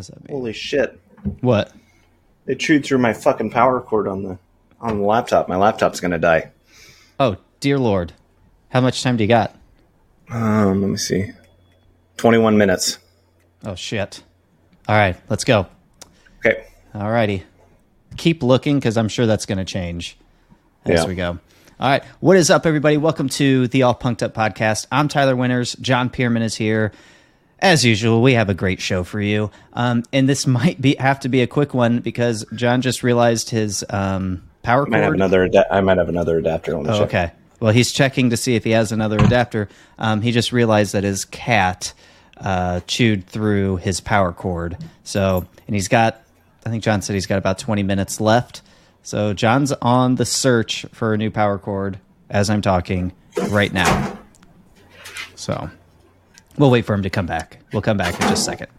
does that mean? Holy shit. What? It chewed through my fucking power cord on the laptop. My laptop's going to die. Oh, dear Lord. How much time do you got? Let me see. 21 minutes. Oh, shit. All right, let's go. Okay. All righty. Keep looking, because I'm sure that's going to change as we go. All right. What is up, everybody? Welcome to the All Punked Up podcast. I'm Tyler Winters. John Pierman is here. As usual, we have a great show for you. And this might have to be a quick one because John just realized his power cord. I might have another adapter on the show. Okay. Well, he's checking to see if he has another adapter. He just realized that his cat chewed through his power cord. So, and he's got, I think John said he's got about 20 minutes left. So John's on the search for a new power cord as I'm talking right now. So we'll wait for him to come back. We'll come back in just a second.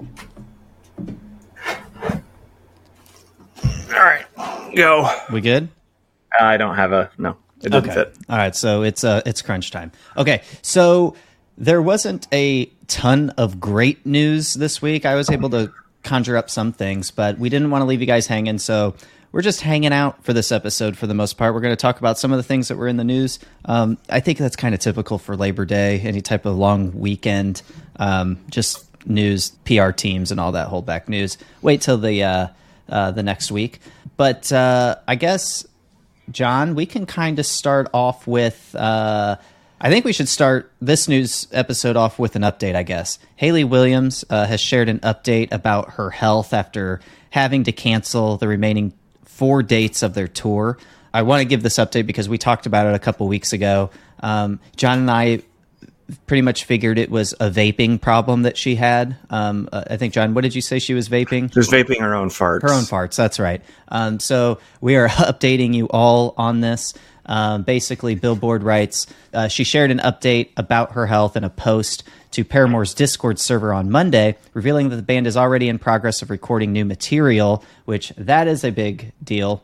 All right. Go. We good? I don't have no. It doesn't fit. All right, so it's crunch time. Okay, so there wasn't a ton of great news this week. I was able to conjure up some things, but we didn't want to leave you guys hanging, so we're just hanging out for this episode for the most part. We're going to talk about some of the things that were in the news. I think that's kind of typical for Labor Day, any type of long weekend, just news, PR teams and all that hold back news. Wait till the next week. But I guess, John, we can kind of start off with... I think we should start this news episode off with an update, I guess. Hayley Williams has shared an update about her health after having to cancel the remaining 4 dates of their tour. I want to give this update because we talked about it a couple weeks ago. John and I pretty much figured it was a vaping problem that she had. I think, John, what did you say she was vaping? She was vaping her own farts. Her own farts, that's right. So we are updating you all on this. Basically, Billboard writes, she shared an update about her health in a post to Paramore's Discord server on Monday, revealing that the band is already in progress of recording new material, which that is a big deal.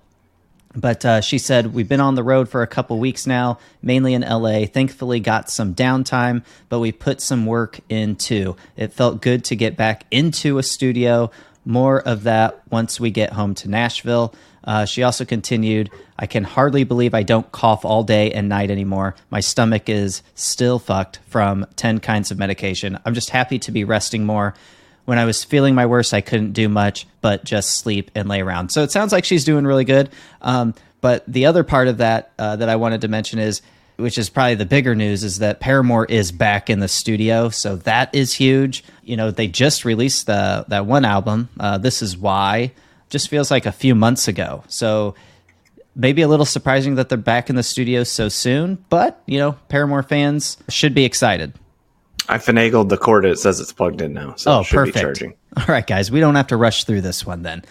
But she said, we've been on the road for a couple weeks now, mainly in LA. Thankfully got some downtime, but we put some work in too. It felt good to get back into a studio. More of that once we get home to Nashville. She also continued, I can hardly believe I don't cough all day and night anymore. My stomach is still fucked from 10 kinds of medication. I'm just happy to be resting more. When I was feeling my worst, I couldn't do much but just sleep and lay around. So it sounds like she's doing really good. But the other part of that that I wanted to mention is, which is probably the bigger news, is that Paramore is back in the studio. So that is huge. You know, they just released that one album, This Is Why. Just feels like a few months ago. So maybe a little surprising that they're back in the studio so soon. But, you know, Paramore fans should be excited. I finagled the cord. It says it's plugged in now. So it should perfect. Be charging. All right, guys. We don't have to rush through this one then.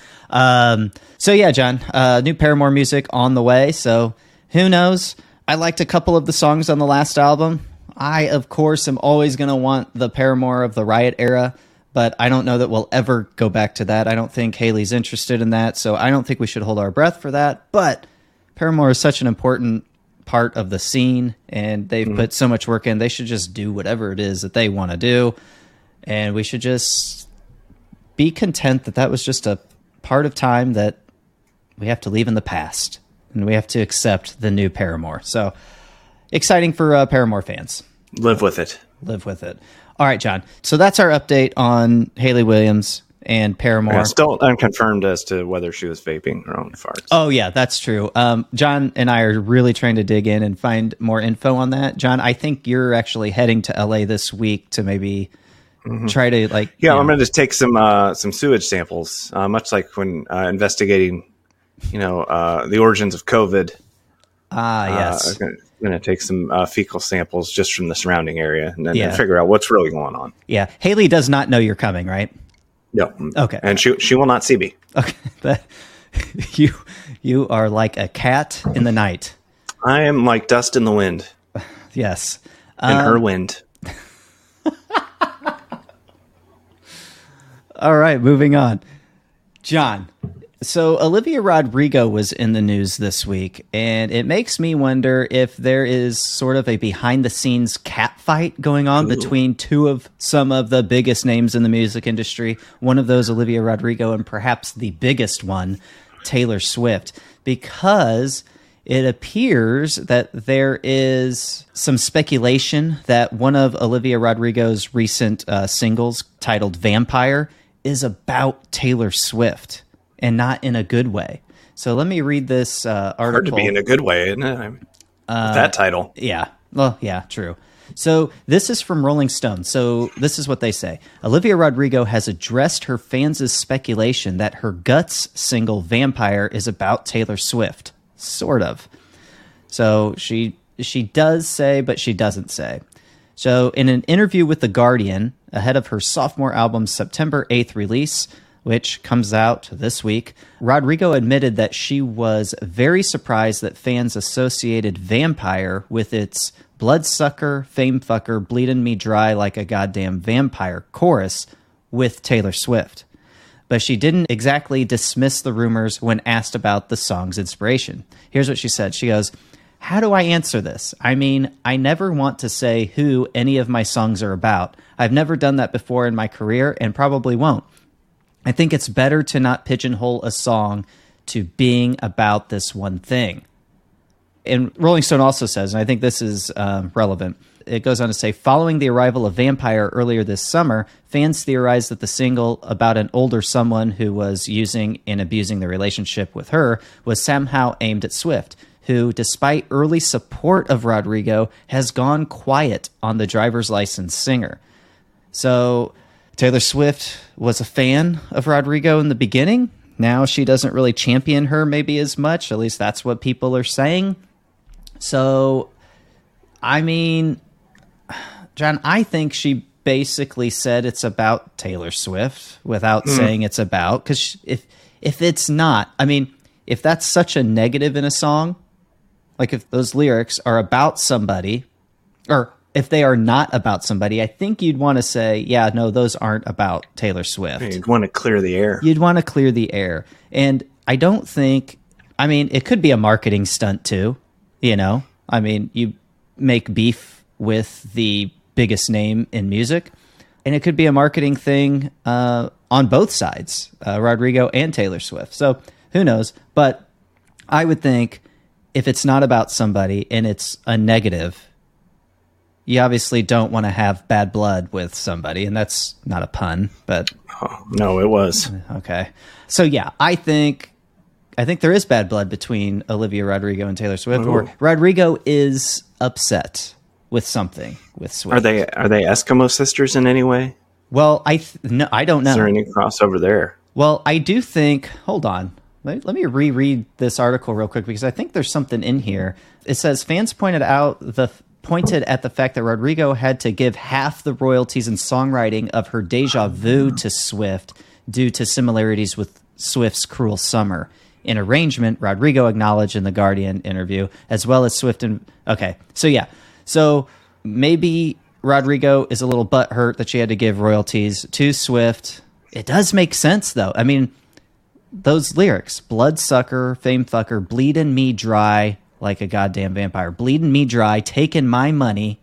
So, yeah, John, new Paramore music on the way. So who knows? I liked a couple of the songs on the last album. I, of course, am always going to want the Paramore of the Riot era, but I don't know that we'll ever go back to that. I don't think Hayley's interested in that, so I don't think we should hold our breath for that. But Paramore is such an important part of the scene, and they've put so much work in. They should just do whatever it is that they want to do, and we should just be content that that was just a part of time that we have to leave in the past, and we have to accept the new Paramore. So exciting for Paramore fans. Live with it. Live with it. All right, John. So that's our update on Hayley Williams and Paramore. Yeah, still unconfirmed as to whether she was vaping her own farts. Oh, yeah, that's true. John and I are really trying to dig in and find more info on that. John, I think you're actually heading to LA this week to maybe try to Yeah, I'm going to just take some sewage samples, much like when investigating, the origins of COVID. Yes. I'm going to take some fecal samples just from the surrounding area and then figure out what's really going on. Yeah. Hayley does not know you're coming, right? No. Okay. And she will not see me. Okay. You are like a cat in the night. I am like dust in the wind. Yes. In her wind. All right, moving on. John, So Olivia Rodrigo was in the news this week, and it makes me wonder if there is sort of a behind-the-scenes cat fight going on between two of some of the biggest names in the music industry. One of those, Olivia Rodrigo, and perhaps the biggest one, Taylor Swift, because it appears that there is some speculation that one of Olivia Rodrigo's recent singles, titled Vampire, is about Taylor Swift. And not in a good way. So let me read this article. Hard to be in a good way, isn't it? With that title. Yeah. Well, yeah, true. So this is from Rolling Stone. So this is what they say. Olivia Rodrigo has addressed her fans' speculation that her Guts single Vampire is about Taylor Swift. Sort of. So she does say, but she doesn't say. So in an interview with The Guardian, ahead of her sophomore album's September 8th release, which comes out this week, Rodrigo admitted that she was very surprised that fans associated Vampire with its bloodsucker, famefucker, bleeding me dry like a goddamn vampire chorus with Taylor Swift. But she didn't exactly dismiss the rumors when asked about the song's inspiration. Here's what she said. She goes, "How do I answer this? I mean, I never want to say who any of my songs are about. I've never done that before in my career and probably won't. I think it's better to not pigeonhole a song to being about this one thing." And Rolling Stone also says, and I think this is relevant, it goes on to say, following the arrival of Vampire earlier this summer, fans theorized that the single about an older someone who was using and abusing the relationship with her was somehow aimed at Swift, who, despite early support of Rodrigo, has gone quiet on the driver's license singer. So Taylor Swift was a fan of Rodrigo in the beginning. Now she doesn't really champion her maybe as much. At least that's what people are saying. So, I mean, John, I think she basically said it's about Taylor Swift without saying it's about. Because if it's not, I mean, if that's such a negative in a song, like if those lyrics are about somebody, or if they are not about somebody, I think you'd want to say, yeah, no, those aren't about Taylor Swift. You'd want to clear the air. You'd want to clear the air. And I don't think, I mean, it could be a marketing stunt too, you know? I mean, you make beef with the biggest name in music, and it could be a marketing thing on both sides, Rodrigo and Taylor Swift. So who knows? But I would think if it's not about somebody and it's a negative, you obviously don't want to have bad blood with somebody, and that's not a pun, but no, it was. Okay. So yeah, I think there is bad blood between Olivia Rodrigo and Taylor Swift, or Rodrigo is upset with something with Swift. Are they Eskimo sisters in any way? Well, no, I don't know. Is there any crossover there? Well, I do think, hold on. Let me reread this article real quick because I think there's something in here. It says fans pointed at the fact that Rodrigo had to give half the royalties and songwriting of her Deja Vu to Swift due to similarities with Swift's Cruel Summer. In arrangement, Rodrigo acknowledged in the Guardian interview, as well as Swift and... Okay, so yeah. So maybe Rodrigo is a little butthurt that she had to give royalties to Swift. It does make sense, though. I mean, those lyrics, bloodsucker, famefucker, bleeding me dry like a goddamn vampire, bleeding me dry, taking my money.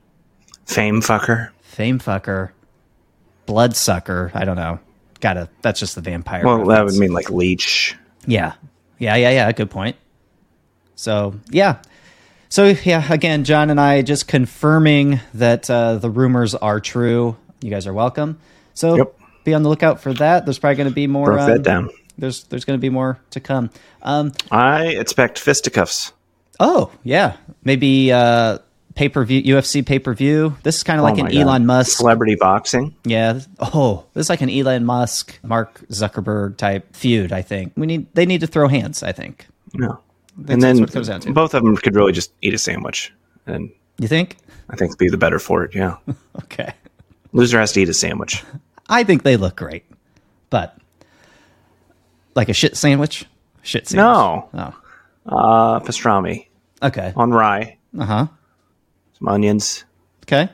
Famefucker, bloodsucker, I don't know. That's just the vampire. Well, reference. That would mean like leech. Yeah. Good point. So, yeah. Again, John and I just confirming that the rumors are true. You guys are welcome. So Be on the lookout for that. There's probably going to be more. Broke that down. There's going to be more to come. I expect fisticuffs. Oh, yeah. Maybe pay-per-view, UFC pay-per-view. This is kind of like an Elon Musk. Celebrity boxing. Yeah. Oh, this is like an Elon Musk, Mark Zuckerberg type feud, I think. They need to throw hands, I think. No. And then both of them could really just eat a sandwich. And you think? I think be the better for it, yeah. Okay. Loser has to eat a sandwich. I think they look great. But like a shit sandwich? Shit sandwich. No. Oh. Pastrami. Okay. On rye. Uh-huh. Some onions. Okay.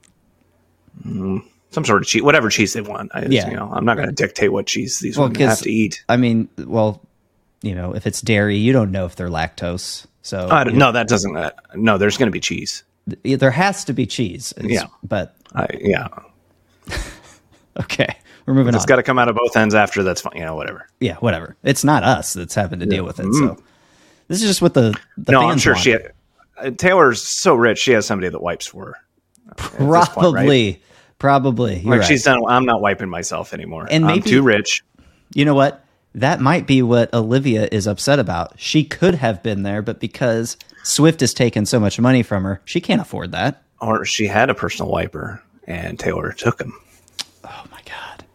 Some sort of cheese, whatever cheese they want. I'm not going to dictate what cheese these women have to eat. I mean, well, if it's dairy, you don't know if they're lactose. So no, that doesn't. No, there's going to be cheese. There has to be cheese. Yeah, but yeah. Okay, we're moving on. It's got to come out of both ends after. That's fine. Whatever. Yeah, whatever. It's not us that's having to deal with it. So this is just what the no, fans I'm sure want. Taylor's so rich. She has somebody that wipes for her. Probably. Right? Probably. You're right. She's done. I'm not wiping myself anymore. And maybe, I'm too rich. You know what? That might be what Olivia is upset about. She could have been there, but because Swift has taken so much money from her, she can't afford that. Or she had a personal wiper and Taylor took him. Oh my God.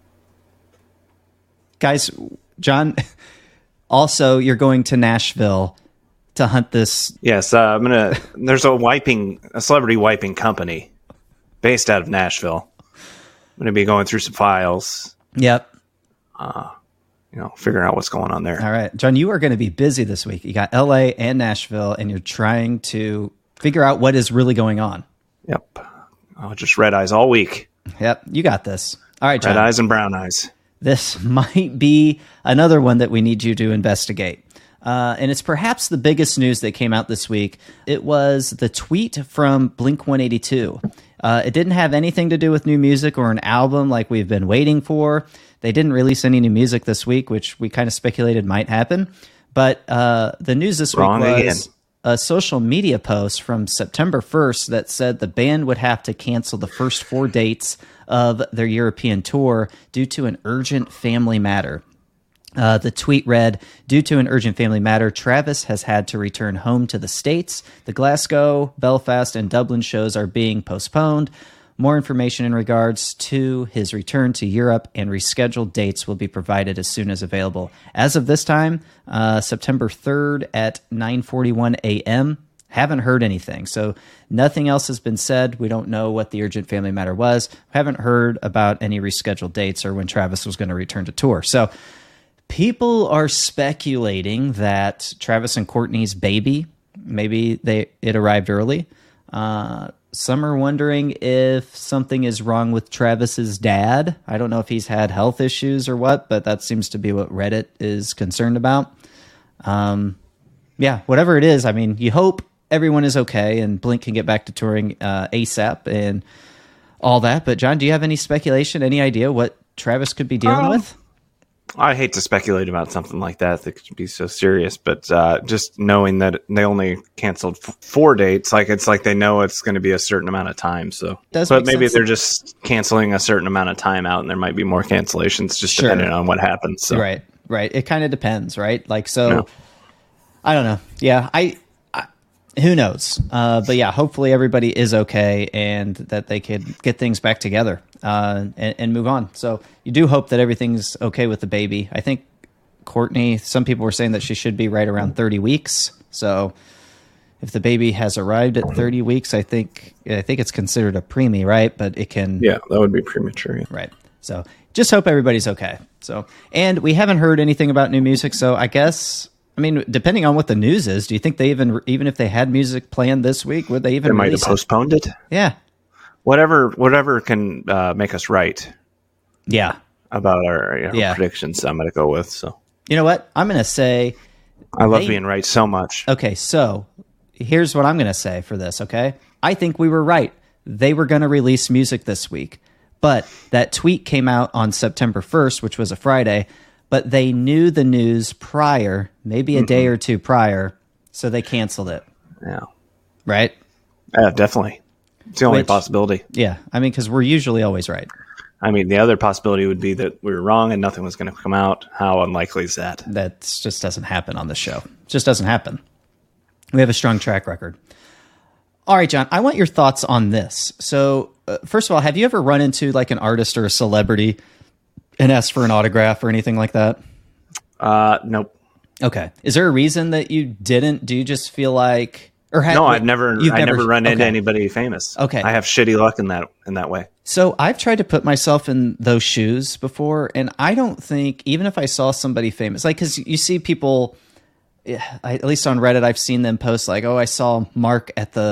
Guys, John, also you're going to Nashville to hunt this. Yes, there's a celebrity wiping company based out of Nashville. I'm gonna be going through some files. Yep. Figuring out what's going on there. All right, John, you are going to be busy this week. You got LA and Nashville, and you're trying to figure out what is really going on. Yep. Just red eyes all week. Yep, you got this. All right, John. Red eyes and brown eyes. This might be another one that we need you to investigate. And it's perhaps the biggest news that came out this week. It was the tweet from Blink-182. It didn't have anything to do with new music or an album like we've been waiting for. They didn't release any new music this week, which we kind of speculated might happen. But the news this week was a social media post from September 1st that said the band would have to cancel the first 4 dates of their European tour due to an urgent family matter. The tweet read, "Due to an urgent family matter, Travis has had to return home to the States. The Glasgow, Belfast, and Dublin shows are being postponed. More information in regards to his return to Europe and rescheduled dates will be provided as soon as available." As of this time, September 3rd at 9:41 a.m., haven't heard anything. So nothing else has been said. We don't know what the urgent family matter was. Haven't heard about any rescheduled dates or when Travis was going to return to tour. So people are speculating that Travis and Courtney's baby, maybe it arrived early. Some are wondering if something is wrong with Travis's dad. I don't know if he's had health issues or what, but that seems to be what Reddit is concerned about. Yeah, whatever it is, I mean, you hope everyone is okay and Blink can get back to touring ASAP and all that. But John, do you have any speculation, any idea what Travis could be dealing with? I hate to speculate about something like that could be so serious, but just knowing that they only canceled 4 dates, it's like they know it's going to be a certain amount of time. So, but maybe they're just canceling a certain amount of time out, and there might be more cancellations, just depending on what happens. So. Right. It kind of depends, right? I don't know. Yeah, I who knows? But yeah, hopefully everybody is okay and that they could get things back together and move on. So you do hope that everything's okay with the baby. I think Courtney, some people were saying that she should be right around 30 weeks. So if the baby has arrived at 30 weeks, I think it's considered a preemie, right? But it can... Yeah, that would be premature. Yeah. Right. So just hope everybody's okay. So, and we haven't heard anything about new music. So I guess... I mean, depending on what the news is, do you think they even if they had music planned this week, would they even? They might have postponed it. Yeah, whatever can make us right. Yeah, about our predictions. I'm going to go with. So you know what I'm going to say. I love being right so much. Okay, so here's what I'm going to say for this. Okay, I think we were right. They were going to release music this week, but that tweet came out on September 1st, which was a Friday. But they knew the news prior, maybe a day or two prior, so they canceled it. Yeah. Right? Yeah, definitely. It's the only possibility. Yeah. I mean, because we're usually always right. I mean, the other possibility would be that we were wrong and nothing was going to come out. How unlikely is that? That just doesn't happen on this show. It just doesn't happen. We have a strong track record. All right, John, I want your thoughts on this. So, first of all, have you ever run into an artist or a celebrity and asked for an autograph or anything like that? Nope. Okay. Is there a reason that you didn't? Do you just feel like, no? I've never run into anybody famous. Okay. I have shitty luck in that way. So I've tried to put myself in those shoes before, and I don't think even if I saw somebody famous, because you see people, at least on Reddit, I've seen them post "Oh, I saw Mark at the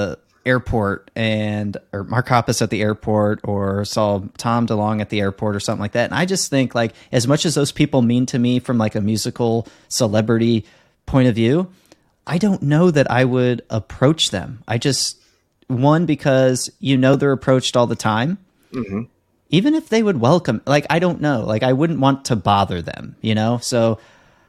airport or Mark Hoppus at the airport, or saw Tom DeLonge at the airport or something like that. And I just think, like, as much as those people mean to me from like a musical celebrity point of view, I don't know that I would approach them. I just, one, because they're approached all the time. Mm-hmm. Even if they would welcome, like, I don't know, like, I wouldn't want to bother them, So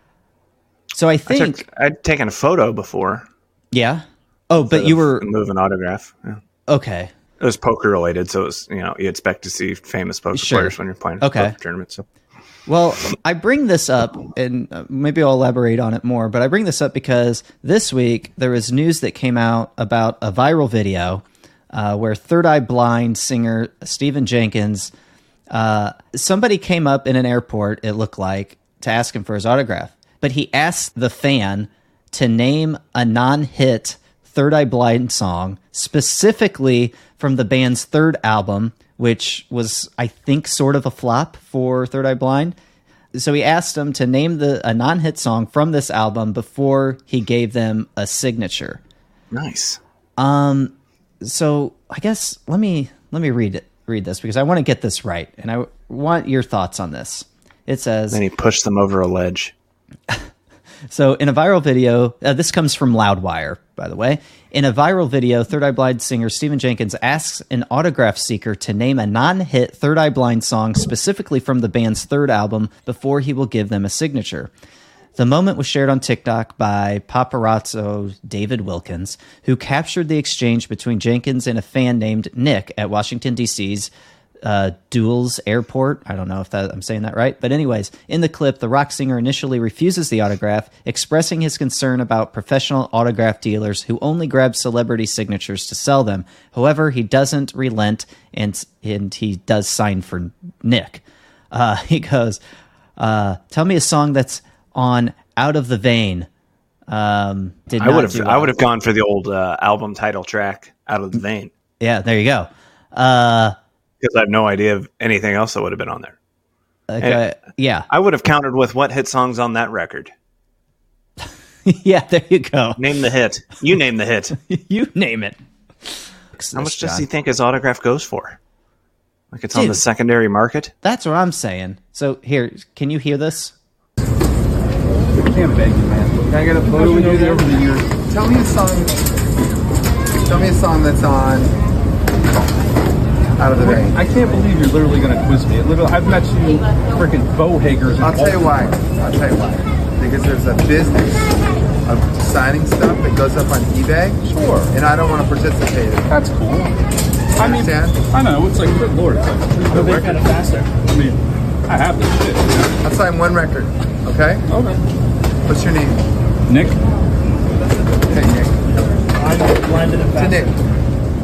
I think I'd taken a photo before. Yeah. Oh, but you were move an autograph. Yeah. Okay. It was poker related, so it was, you expect to see famous poker players when you're playing poker tournaments. So. Well, I bring this up, and maybe I'll elaborate on it more, but I bring this up because this week there was news that came out about a viral video where Third Eye Blind singer Stephen Jenkins, somebody came up in an airport, it looked like, to ask him for his autograph. But he asked the fan to name a non-hit Third Eye Blind song, specifically from the band's third album, which was, I think, sort of a flop for Third Eye Blind. So he asked them to name a non-hit song from this album before he gave them a signature. Nice. So I guess let me read this because I want to get this right, and I want your thoughts on this. It says, then he pushed them over a ledge. So in a viral video, this comes from Loudwire, by the way. In a viral video, Third Eye Blind singer Stephen Jenkins asks an autograph seeker to name a non-hit Third Eye Blind song specifically from the band's third album before he will give them a signature. The moment was shared on TikTok by paparazzo David Wilkins, who captured the exchange between Jenkins and a fan named Nick at Washington, D.C.'s Dulles Airport. I don't know if I'm saying that right. But anyways, in the clip, the rock singer initially refuses the autograph, expressing his concern about professional autograph dealers who only grab celebrity signatures to sell them. However, he doesn't relent, and he does sign for Nick. He goes, tell me a song that's on Out of the Vein. I would have gone for the old album title track, Out of the Vein. Yeah, there you go. Because I have no idea of anything else that would have been on there. Okay, yeah. I would have countered with what hit song's on that record. Yeah, there you go. Name the hit. You name the hit. You name it. How much does he think his autograph goes for? Like it's on the secondary market? That's what I'm saying. So here, can you hear this? I can't beg you, man. Can I get a photo with you there over the years? Tell me a song. Tell me a song that's on Out of the Vein. I can't believe you're literally going to quiz me. I've met you freaking Bowhagers. I'll tell you why. Because there's a business of signing stuff that goes up on eBay. Sure. And I don't want to participate in it. That's cool. I mean, I know. It's like, good Lord. It's like, they're kind of faster. I mean, I have this shit. I'll sign one record. Okay? Okay. What's your name? Nick. Hey, Nick. I'm blinded and faster. To Nick.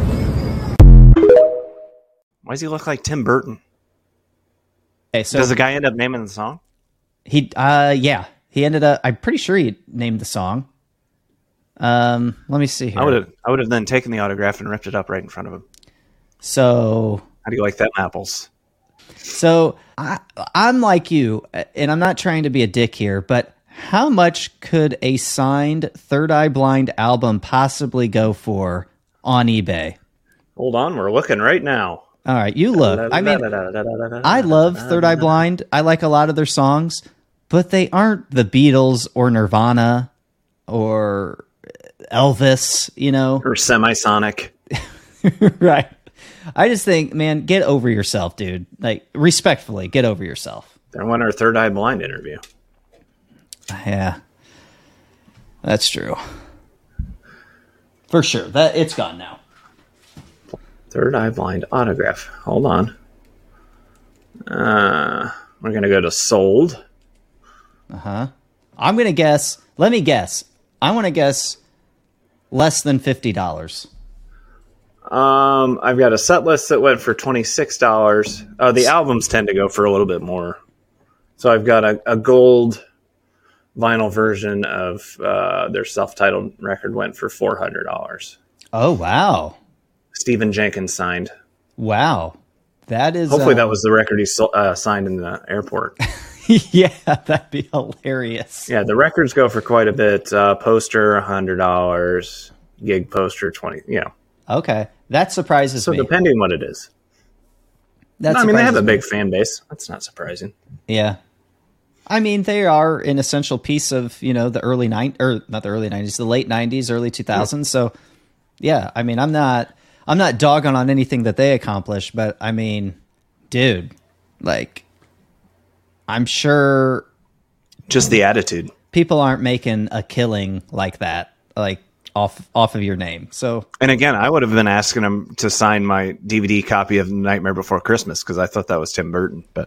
Why does he look like Tim Burton? Okay, so does the guy end up naming the song? Yeah. He ended up. I'm pretty sure he named the song. Let me see here. I would have then taken the autograph and ripped it up right in front of him. So how do you like them apples? So I'm like you, and I'm not trying to be a dick here, but how much could a signed Third Eye Blind album possibly go for on eBay? Hold on, we're looking right now. All right, you look. I mean, I love Third Eye Blind. I like a lot of their songs, but they aren't the Beatles or Nirvana or Elvis, Or Semisonic. Right. I just think, man, get over yourself, dude. Like, respectfully, get over yourself. They won our Third Eye Blind interview. Yeah. That's true. For sure. It's gone now. Third Eye Blind autograph. Hold on. We're going to go to sold. Uh-huh. I'm going to guess. Let me guess. I want to guess less than $50. I've got a set list that went for $26. The albums tend to go for a little bit more. So I've got a gold vinyl version of their self-titled record went for $400. Oh, wow. Stephen Jenkins signed. Wow. That is... Hopefully that was the record he signed in the airport. Yeah, that'd be hilarious. Yeah, the records go for quite a bit. Poster, $100. Gig poster, $20. Okay. That surprises me. So depending what it is. They have a big fan base. That's not surprising. Yeah. I mean, they are an essential piece of, the not the early 90s, the late 90s, early 2000s. So, yeah, I mean, I'm not dogging on anything that they accomplished, but I mean, dude, like, I'm sure just the attitude. People aren't making a killing like that, like off of your name. So, and again, I would have been asking him to sign my DVD copy of Nightmare Before Christmas because I thought that was Tim Burton. But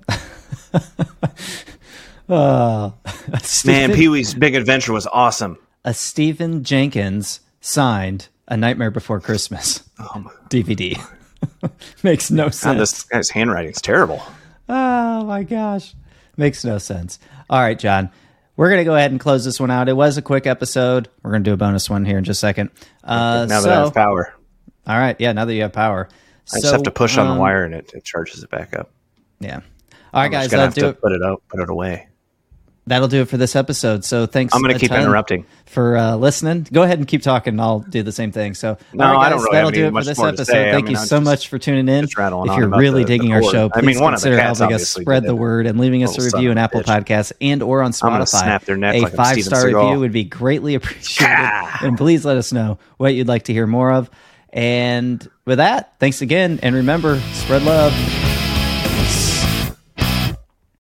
man, Pee-wee's Big Adventure was awesome. A Stephen Jenkins signed A Nightmare Before Christmas DVD. Makes no sense. God, this guy's handwriting's terrible. Oh my gosh, makes no sense. All right, John. We're going to go ahead and close this one out. It was a quick episode. We're going to do a bonus one here in just a second. Now that I have power. All right. Yeah, now that you have power. I just have to push on the wire and it charges it back up. Yeah. All right, guys. That'll do it. Put it away. That'll do it for this episode. So thanks. I'm going to keep interrupting for listening. Go ahead and keep talking. I'll do the same thing. So no, right, guys, I don't really that'll have do it for this episode. Thank you so much for tuning in. If you're really digging our show, please consider helping us spread the word and leaving us a review in Apple Podcasts and or on Spotify. A 5-star review would be greatly appreciated. And please let us know what you'd like to hear more of. And with that, thanks again. And remember, spread love.